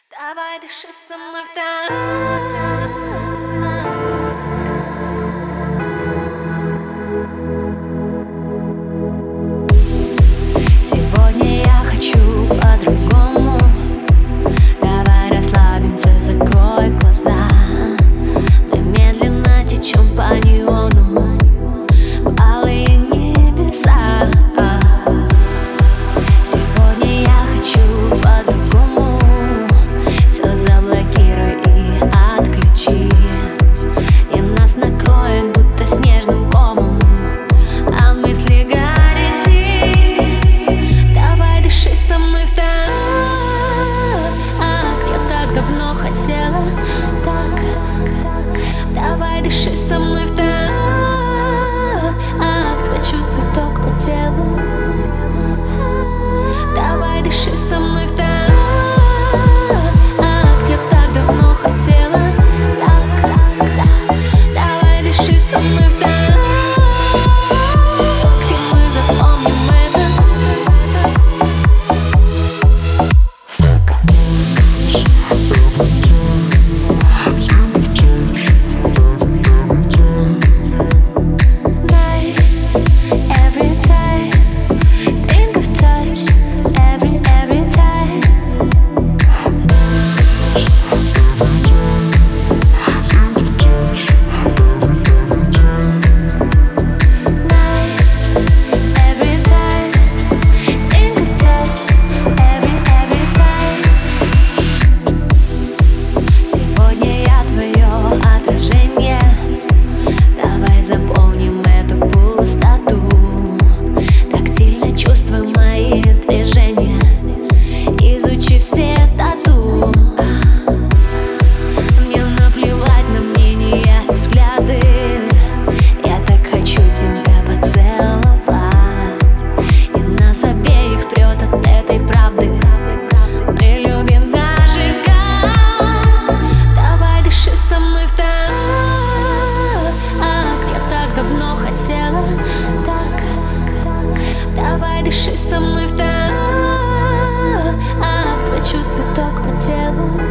Давай дыши со мной в такт. Сегодня я хочу по-другому. Давай расслабимся, закрой глаза. Мы медленно течем по неону, алые небеса. Сегодня я хочу по-другому. Все заблокируй и отключи, и нас накроет будто снежным комом, а мысли горячи. Давай дыши со мной в такт. Я так давно хотела так. Давай дыши со мной в такт. Почувствуй ток по телу. Давай дыши со мной в такт. Я так давно хотела так. Давай дыши со мной в такт. Где мы запомним это. Давай дыши со мной в такт. Почувствуй ток по телу.